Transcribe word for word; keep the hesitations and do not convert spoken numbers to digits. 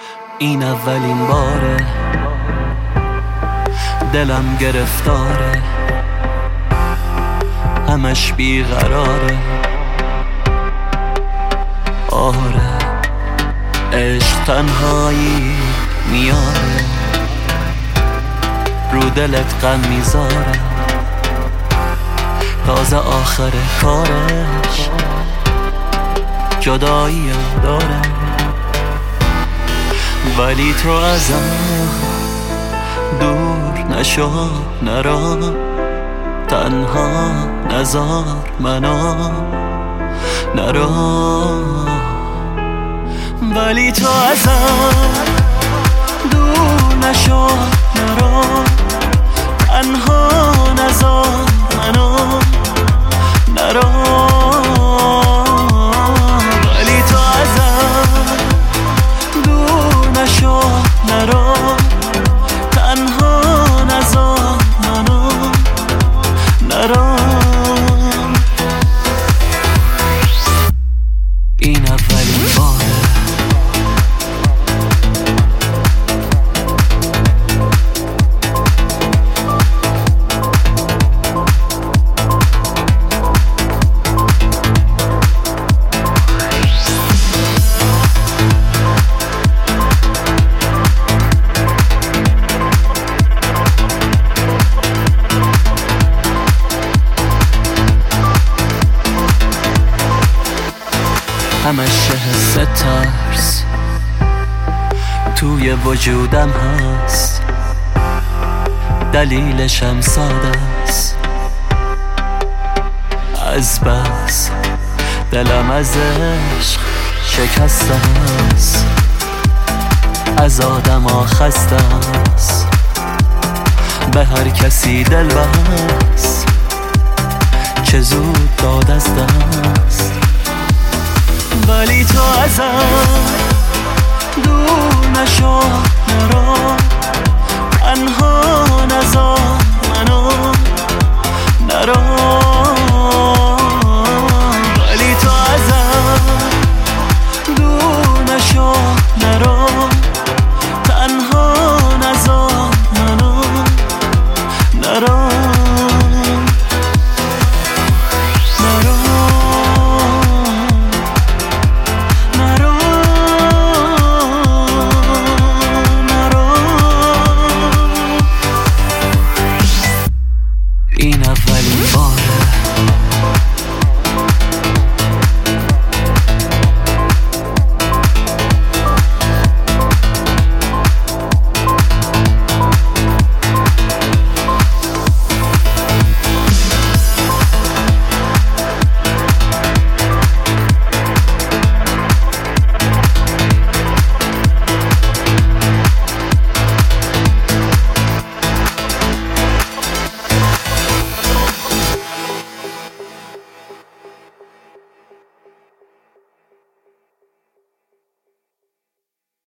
این اولین باره دلم گرفتاره، همش بیقراره. آره عشق تنهایی میاره، رو دلت غم میذاره، تازه آخر کارش جدایی داره. ولی تو ازم دور نشو، نرا تنها نذار منو، نرا. ولی تو ازم دور نشو، نرا تنها نذار منو، نرا. ولی تو ازم دور نشو، نرا تنها نذار منو، نرا. این اولین باره همش حس ترس توی وجودم هست، دلیلشم ساده است. از بس دلم از عشق شکسته است، از آدم ها خسته است، به هر کسی دل بست، چه زود داد از دست. ولی تو ازم دور نشو، نرا تنها نذار منو، نرا.